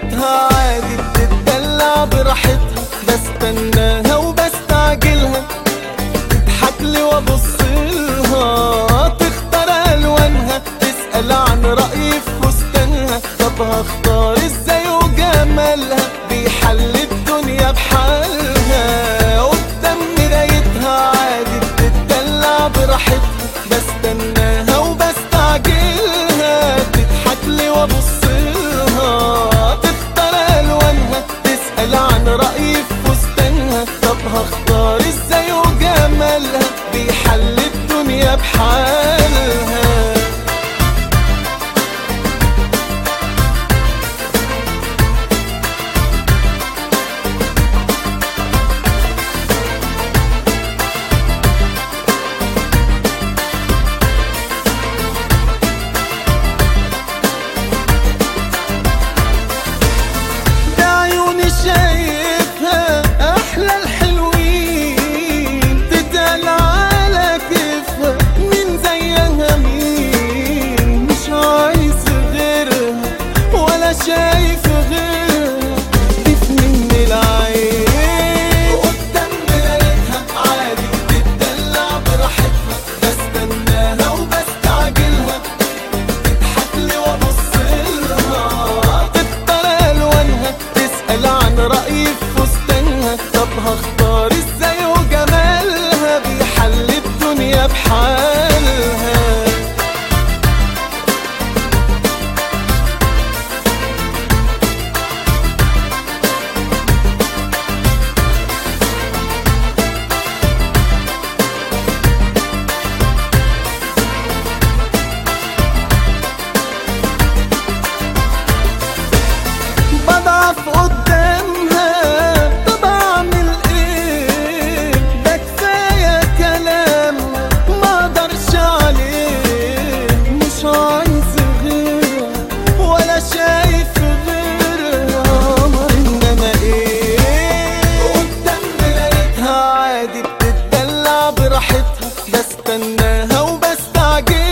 مرايتها عادي بتتدلع براحتها، بستناها وبستعجلها تضحكلي وابصلها، تختار الوانها تسأل عن رأيي في فستانها، طب هختار ازاي وجمالها بيحل الدنيا بحالها، قدام مرايتها عادي بتتدلع براحتها، بستناها وبستعجلها تضحكلي وابصلها، تختار الوانها تسأل عن رأيي في فستانها، طب هختار ازاي وجمالها بيحل الدنيا بحالها. شايفها أحلى الحلوين تتقال على كيفها، مين زيها مين، مش عايز غيرها ولا شايف غيرها، تفني من العين قدام مرايتها عادي بتتدلع براحتها، بستناها وبستعجلها تضحكلي وابصلها، تختار الوانها تسأل عن رأيي في فستانها، طب هختار ازاي وجمالها بيحل الدنيا بحالها. بضعف قدامها طب اعمل ايه، ده كفايه كلام ما اقدرش عليه، مش عايز غيرها ولا شايف غيرها، انما ايه قدام مرايتها عادي بتتدلع براحتها، بستناها وبستعجل